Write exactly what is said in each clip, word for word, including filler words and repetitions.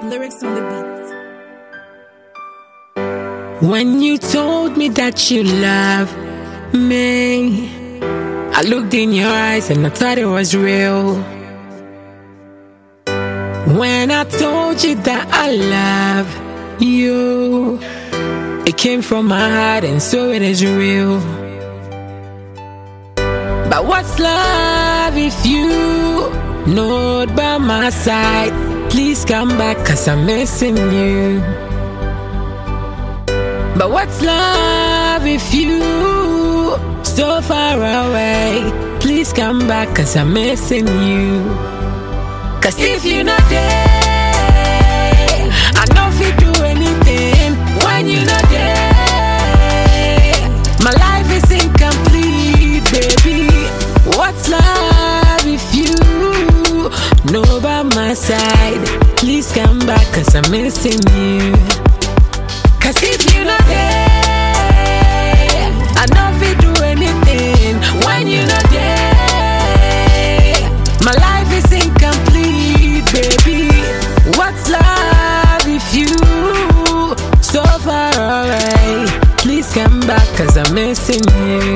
Lyrics on the beat. When you told me that you love me, I looked in your eyes and I thought it was real. When I told you that I love you, it came from my heart and so it is real. But what's love if you not by my side? Please come back, cause I'm missing you. But what's love if you so far away? Please come back, cause I'm missing you. Cause if you're not there, I know if you do anything when you're not there. My life is incomplete, baby. What's love if you know by my side? Please come back, cause I'm missing you. Cause if you're not there, I know if you do anything when you're not there. My life is incomplete, baby. What's love if you so far away? Please come back, cause I'm missing you.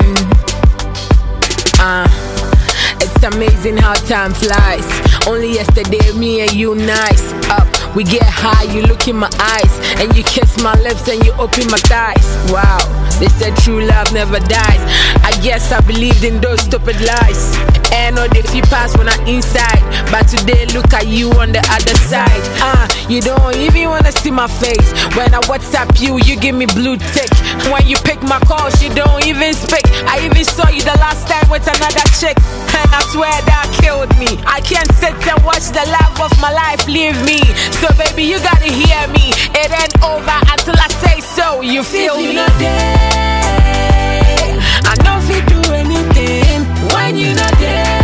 Uh, it's amazing how time flies. Only yesterday, me and you nice. Up, we get high, you look in my eyes, and you kiss my lips and you open my thighs. Wow, they said true love never dies. I guess I believed in those stupid lies. And no, they feel pass when I'm inside, but today look at you on the other side. Uh, you don't even wanna see my face. When I WhatsApp you, you give me blue tick. When you pick my calls, you don't even speak. I even saw you the last time with another chick, and I swear that killed me. I can't sit and watch the love of my life leave me. So baby, you gotta hear me. It ain't over until I say so. You feel if me? You're not there, I know if you do anything when you're not there.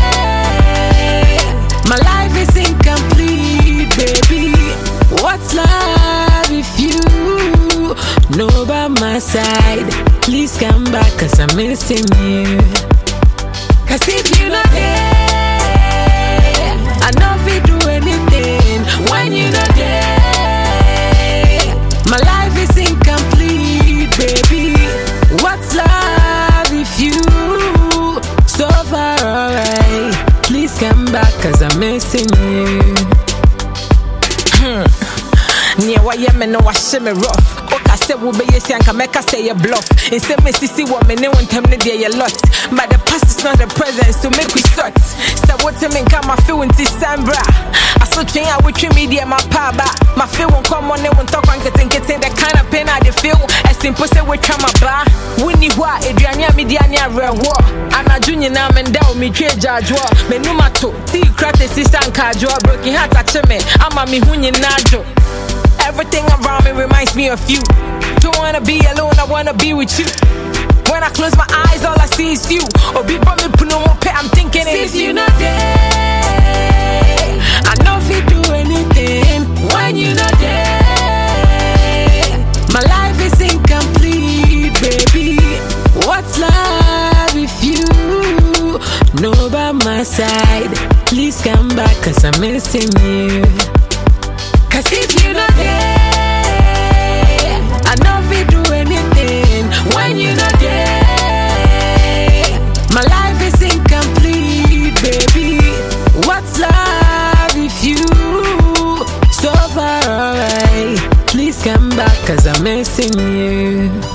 My life is incomplete, baby. What's love if you know by my side? Please come back, cause I'm missing you. Cause if you're not there, I know if you do anything when you're not there. My life is incomplete, baby. What's love if you so far away? Please come back, cause I'm missing you. Hmm. Near why you know I shimmy rough. I said we'll be yes, and can make us say a bluff. Instead, me see what me know and tell me there a lot. But the past is not the present, to make we start. So what I mean, come I feel in December. I saw train I would treat me dear my papa. My feel won't come on, they won't talk on getting getting the kind of pain I feel. As simple say we come up bar. Winnie what, Adriania Mediania Red War. And a junior now and down me trade judge war. Me no matter, tea cracked sister and cardua broken heart at me. I'm a me hunny najo. Everything around me reminds me of you. Don't wanna be alone, I wanna be with you. When I close my eyes, all I see is you. Oh, be me put no more pay, I'm thinking it's you. Not there, I know if you do anything when you're not there. My life is incomplete, baby. What's love if you know by my side? Please come back, cause I'm missing you. Cause if you're not there, I know if you do anything when you're not there. My life is incomplete, baby. What's love if you so far away? Please come back, cause I'm missing you.